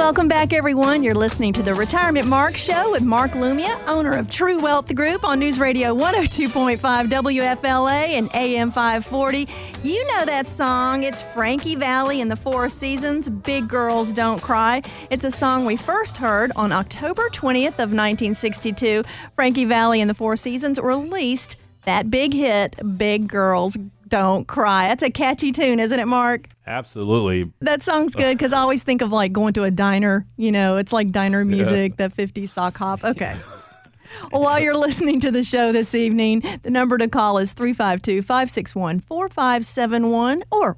Welcome back, everyone. You're listening to the Retirement Mark Show with Mark Lumia, owner of True Wealth Group on News Radio 102.5 WFLA and AM 540. You know that song. It's Frankie Valli and the Four Seasons, Big Girls Don't Cry. It's a song we first heard on October 20th of 1962. Frankie Valli and the Four Seasons released that big hit, Big Girls Don't Cry. That's a catchy tune, isn't it, Mark? Absolutely. That song's good because I always think of like going to a diner. You know, it's like diner music, the 50s sock hop. Okay. Well, while you're listening to the show this evening, the number to call is 352-561-4571 or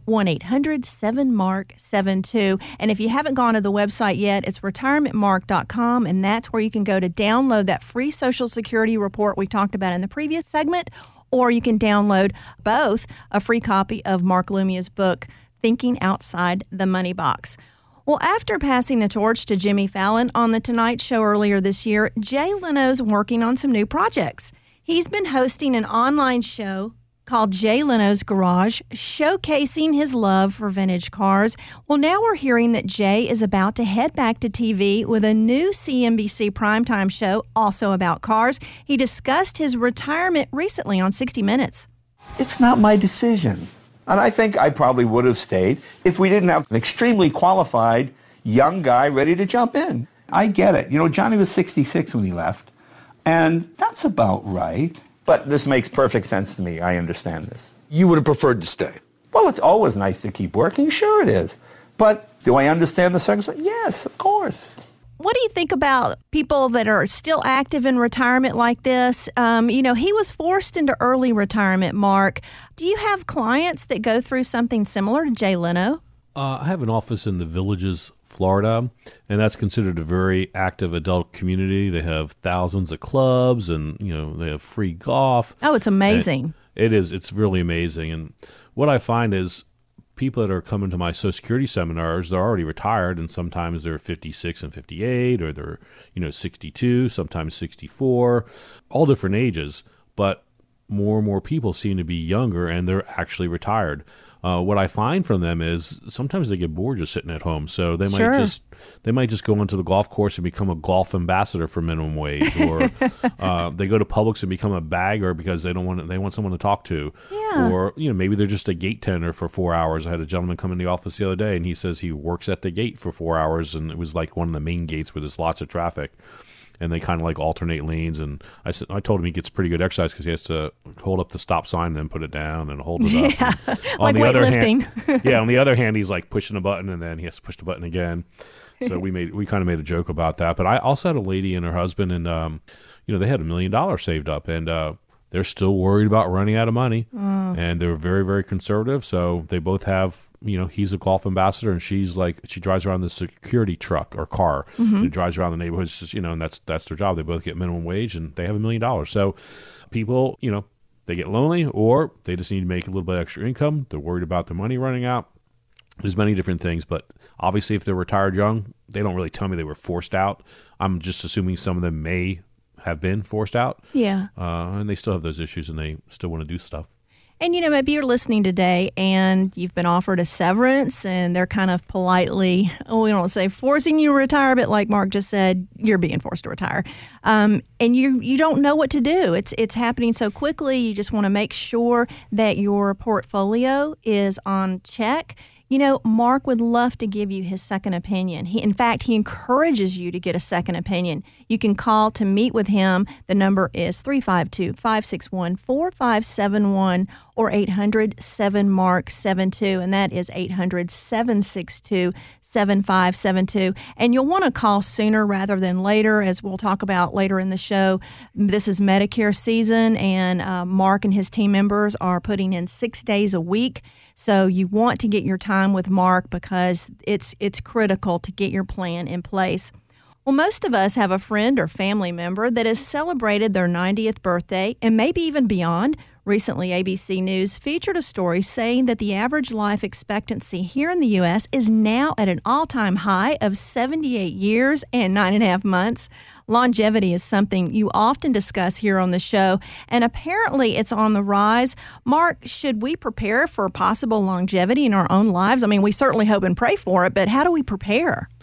1-800-7MARK-72. And if you haven't gone to the website yet, it's retirementmark.com, and that's where you can go to download that free Social Security report we talked about in the previous segment, or you can download both a free copy of Mark Lumia's book, Thinking Outside the Money Box. Well, after passing the torch to Jimmy Fallon on The Tonight Show earlier this year, Jay Leno's working on some new projects. He's been hosting an online show called Jay Leno's Garage, showcasing his love for vintage cars. Well, now we're hearing that Jay is about to head back to TV with a new CNBC primetime show, also about cars. He discussed his retirement recently on 60 Minutes. It's not my decision. And I think I probably would have stayed if we didn't have an extremely qualified young guy ready to jump in. I get it. You know, Johnny was 66 when he left, and that's about right. But this makes perfect sense to me. I understand this. You would have preferred to stay? Well, it's always nice to keep working. Sure it is. But do I understand the circumstances? Yes, of course. What do you think about people that are still active in retirement like this? You know, he was forced into early retirement, Mark. Do you have clients that go through something similar to Jay Leno? I have an office in the Villages, Florida, and that's considered a very active adult community. They have thousands of clubs, and you know they have free golf. Oh, it's amazing. It is. It's really amazing. And what I find is people that are coming to my Social Security seminars, they're already retired, and sometimes they're 56 and 58, or they're 62, sometimes 64, all different ages. But more and more people seem to be younger, and they're actually retired. What I find from them is sometimes they get bored just sitting at home, so they might just go onto the golf course and become a golf ambassador for minimum wage, or they go to Publix and become a bagger because they want someone to talk to, or maybe they're just a gate tender for 4 hours. I had a gentleman come in the office the other day, and he says he works at the gate for 4 hours, and it was like one of the main gates where there's lots of traffic. And they kind of like alternate lanes. And I told him he gets pretty good exercise because he has to hold up the stop sign and then put it down and hold it up. Yeah, like weightlifting. On the other hand, he's like pushing a button and then he has to push the button again. So we kind of made a joke about that. But I also had a lady and her husband, and they had $1 million saved up, and they're still worried about running out of money, and they're very, very conservative. So they both have, he's a golf ambassador, and she drives around the security truck or car. And it drives around the neighborhoods, just, and that's their job. They both get minimum wage, and they have $1 million. So people, they get lonely, or they just need to make a little bit extra income. They're worried about their money running out. There's many different things, but obviously if they're retired young, they don't really tell me they were forced out. I'm just assuming some of them may have been forced out. Yeah. And they still have those issues, and they still want to do stuff. And, maybe you're listening today and you've been offered a severance, and they're kind of politely, we don't say forcing you to retire, but like Mark just said, you're being forced to retire. And you don't know what to do. It's happening so quickly. You just want to make sure that your portfolio is on check. Mark would love to give you his second opinion. He encourages you to get a second opinion. You can call to meet with him. The number is 352-561-4571 or 800-7MARK-72, and that is 800-762-7572. And you'll want to call sooner rather than later, as we'll talk about later in the show. This is Medicare season, and Mark and his team members are putting in 6 days a week. So you want to get your time with Mark because it's critical to get your plan in place. Well, most of us have a friend or family member that has celebrated their 90th birthday and maybe even beyond. Recently, ABC News featured a story saying that the average life expectancy here in the U.S. is now at an all-time high of 78 years and 9.5 months. Longevity is something you often discuss here on the show, and apparently it's on the rise. Mark, should we prepare for possible longevity in our own lives? I mean, we certainly hope and pray for it, but how do we prepare?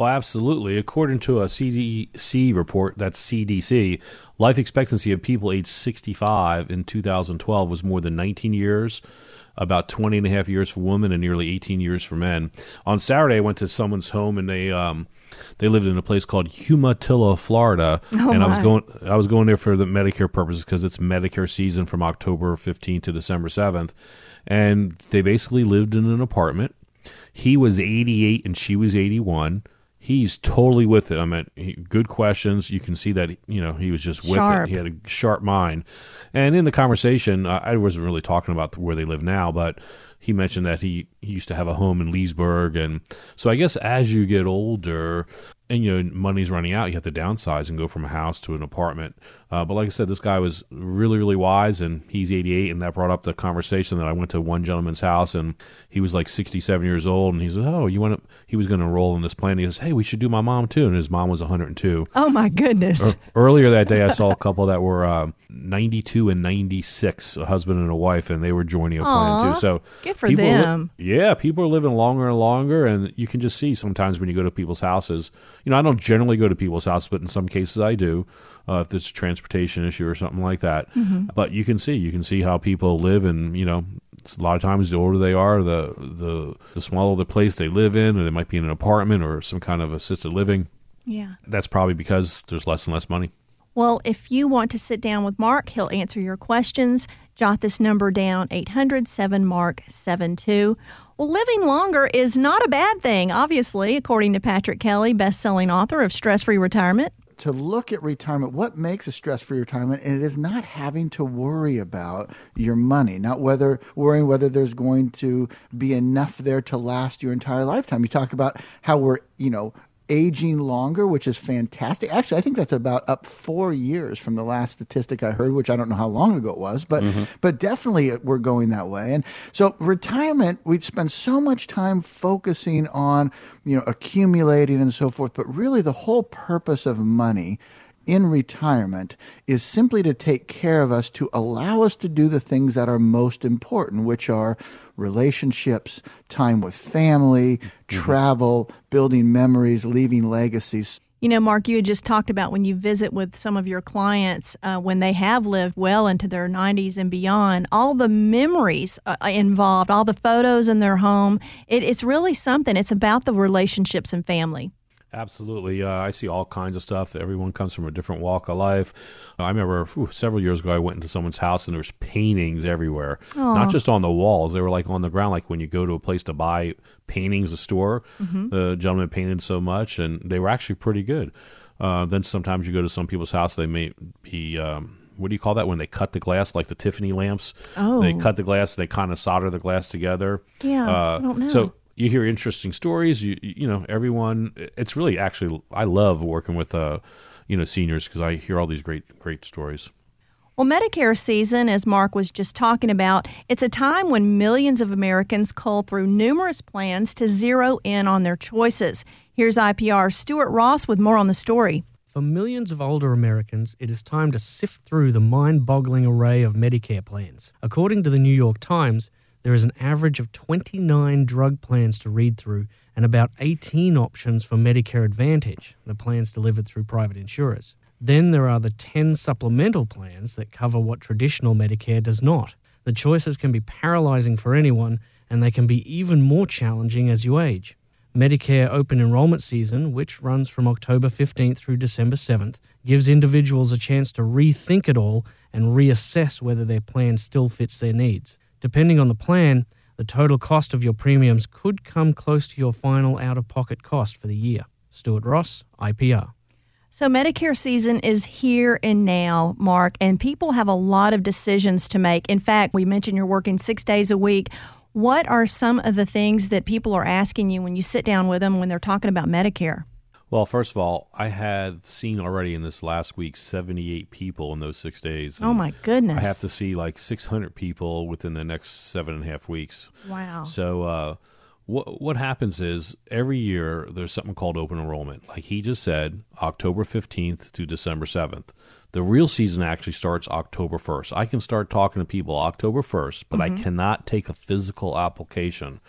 Oh, absolutely. According to a CDC report, that's CDC, life expectancy of people aged 65 in 2012 was more than 19 years, about 20 and a half years for women and nearly 18 years for men. On Saturday, I went to someone's home, and they lived in a place called Umatilla, Florida, and I was going there for the Medicare purposes because it's Medicare season from October 15th to December 7th, and they basically lived in an apartment. He was 88 and she was 81. He's totally with it. I mean, good questions. You can see that, he was just with it. He had a sharp mind. And in the conversation, I wasn't really talking about where they live now, but he mentioned that he used to have a home in Leesburg. And so I guess as you get older and, money's running out, you have to downsize and go from a house to an apartment. But like I said, this guy was really, really wise, and he's 88, and that brought up the conversation that I went to one gentleman's house, and he was like 67 years old, and he said, he was going to enroll in this plan. He goes, hey, we should do my mom too, and his mom was 102. Oh, my goodness. Earlier that day, I saw a couple that were 92 and 96, a husband and a wife, and they were joining a plan too. So good for them. People are living longer and longer, and you can just see sometimes when you go to people's houses. I don't generally go to people's houses, but in some cases I do. If there's a transportation issue or something like that. Mm-hmm. But you can see how people live, and a lot of times the older they are, the smaller the place they live in, or they might be in an apartment or some kind of assisted living. Yeah. That's probably because there's less and less money. Well, if you want to sit down with Mark, he'll answer your questions. Jot this number down, 800-7-MARK-72. Well, living longer is not a bad thing, obviously, according to Patrick Kelly, best-selling author of Stress-Free Retirement. To look at retirement, what makes a stress-free retirement, and it is not having to worry about your money, not worrying whether there's going to be enough there to last your entire lifetime. You talk about how we're, aging longer, which is fantastic. Actually, I think that's about up 4 years from the last statistic I heard, which I don't know how long ago it was, but definitely we're going that way. And so retirement, we spend so much time focusing on, accumulating and so forth, but really the whole purpose of money in retirement is simply to take care of us, to allow us to do the things that are most important, which are relationships, time with family, travel, building memories, leaving legacies. Mark, you had just talked about when you visit with some of your clients, when they have lived well into their 90s and beyond, all the memories involved, all the photos in their home. It's really something. It's about the relationships and family. Absolutely. I see all kinds of stuff. Everyone comes from a different walk of life. I remember several years ago, I went into someone's house and there was paintings everywhere. Aww. Not just on the walls. They were like on the ground, like when you go to a place to buy paintings, a store. Mm-hmm. The gentleman painted so much, and they were actually pretty good. Then sometimes you go to some people's house, they may be... what do you call that when they cut the glass, like the Tiffany lamps? Oh. They cut the glass, they kind of solder the glass together. Yeah, I don't know. So you hear interesting stories. Everyone. It's really actually. I love working with seniors because I hear all these great stories. Well, Medicare season, as Mark was just talking about, it's a time when millions of Americans cull through numerous plans to zero in on their choices. Here's IPR's Stuart Ross with more on the story. For millions of older Americans, it is time to sift through the mind-boggling array of Medicare plans. According to the New York Times, there is an average of 29 drug plans to read through and about 18 options for Medicare Advantage, the plans delivered through private insurers. Then there are the 10 supplemental plans that cover what traditional Medicare does not. The choices can be paralyzing for anyone, and they can be even more challenging as you age. Medicare open enrollment season, which runs from October 15th through December 7th, gives individuals a chance to rethink it all and reassess whether their plan still fits their needs. Depending on the plan, the total cost of your premiums could come close to your final out-of-pocket cost for the year. Stuart Ross, IPR. So Medicare season is here and now, Mark, and people have a lot of decisions to make. In fact, we mentioned you're working 6 days a week. What are some of the things that people are asking you when you sit down with them when they're talking about Medicare? Well, first of all, I had seen already in this last week 78 people in those 6 days. Oh, my goodness. I have to see like 600 people within the next 7.5 weeks. Wow. So what happens is every year there's something called open enrollment. Like he just said, October 15th to December 7th. The real season actually starts October 1st. I can start talking to people October 1st, but I cannot take a physical application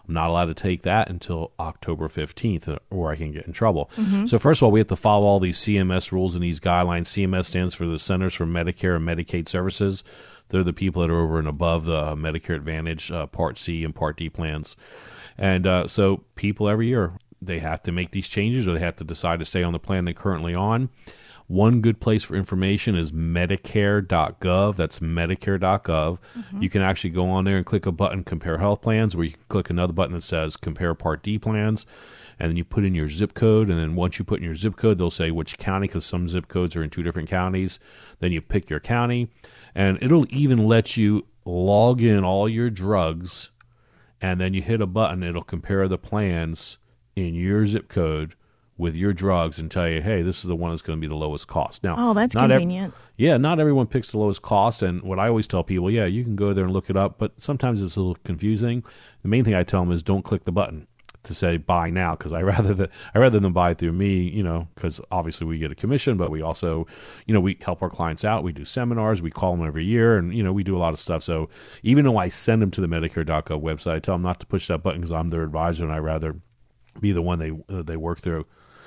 I'm not allowed to take that until October 15th, or I can get in trouble. So first of all, we have to follow all these CMS rules and these guidelines. CMS stands for the Centers for Medicare and Medicaid Services. They're the people that are over and above the Medicare Advantage Part C and Part D plans. And so people every year, they have to make these changes, or they have to decide to stay on the plan they're currently on. One good place for information is Medicare.gov. That's Medicare.gov. You can actually go on there and click a button, Compare Health Plans, or you can click another button that says Compare Part D Plans. And then you put in your zip code, and then once you put in your zip code, they'll say which county, because some zip codes are in 2 different counties. Then you pick your county, and it'll even let you log in all your drugs, and then you hit a button. It'll compare the plans in your zip code with your drugs and tell you, hey, this is the one that's going to be the lowest cost. Now, that's convenient. Not everyone picks the lowest cost. And what I always tell people, you can go there and look it up, but sometimes it's a little confusing. The main thing I tell them is don't click the button to say buy now, because I rather than buy through me, because obviously we get a commission, but we also, we help our clients out. We do seminars, we call them every year, and we do a lot of stuff. So even though I send them to the Medicare.gov website, I tell them not to push that button because I'm their advisor, and I rather be the one they work through.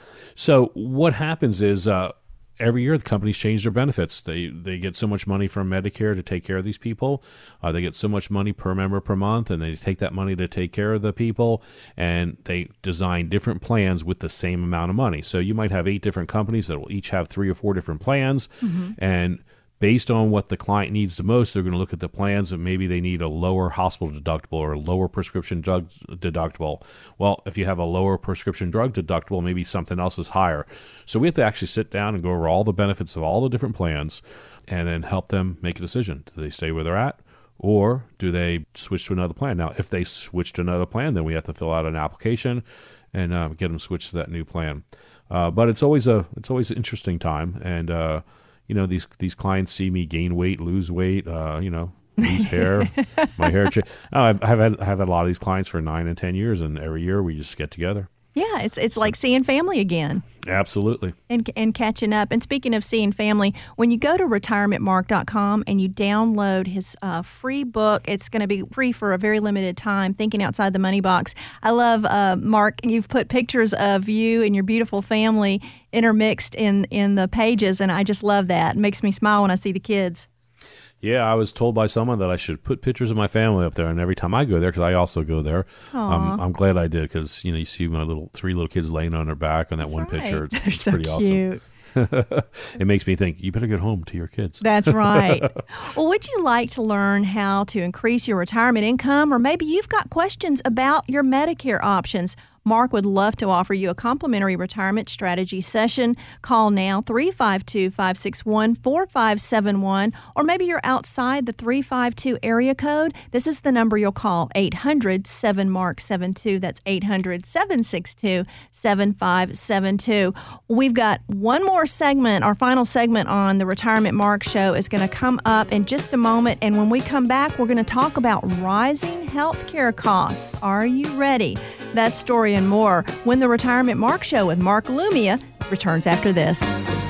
So what happens is every year the companies change their benefits. They get so much money from Medicare to take care of these people. They get so much money per member per month, and they take that money to take care of the people, and they design different plans with the same amount of money. So you might have 8 different companies that will each have 3 or 4 different plans, and based on what the client needs the most, they're going to look at the plans, and maybe they need a lower hospital deductible or a lower prescription drug deductible. Well, if you have a lower prescription drug deductible, maybe something else is higher. So we have to actually sit down and go over all the benefits of all the different plans and then help them make a decision. Do they stay where they're at, or do they switch to another plan? Now, if they switch to another plan, then we have to fill out an application and get them switched to that new plan. But it's always an interesting time, and these clients see me gain weight, lose weight, lose hair, my hair change. I've had a lot of these clients for 9 and 10 years, and every year we just get together. Yeah, it's like seeing family again. Absolutely. And catching up. And speaking of seeing family, when you go to retirementmark.com and you download his free book, it's going to be free for a very limited time, Thinking Outside the Money Box. I love, Mark, you've put pictures of you and your beautiful family intermixed in the pages, and I just love that. It makes me smile when I see the kids. Yeah, I was told by someone that I should put pictures of my family up there, and every time I go there, because I also go there, I'm glad I did, because you see my 3 little kids laying on their back on that one picture. It's so pretty cute. Awesome. It makes me think, you better get home to your kids. That's right. Well, would you like to learn how to increase your retirement income, or maybe you've got questions about your Medicare options? Mark would love to offer you a complimentary retirement strategy session. Call now, 352-561-4571, or maybe you're outside the 352 area code. This is the number you'll call, 800-7-MARK-72. That's 800-762-7572. We've got one more segment. Our final segment on the Retirement Mark Show is going to come up in just a moment, and when we come back, we're going to talk about rising healthcare costs. Are you ready? That story and more when the Retirement Mark Show with Mark Lumia returns after this.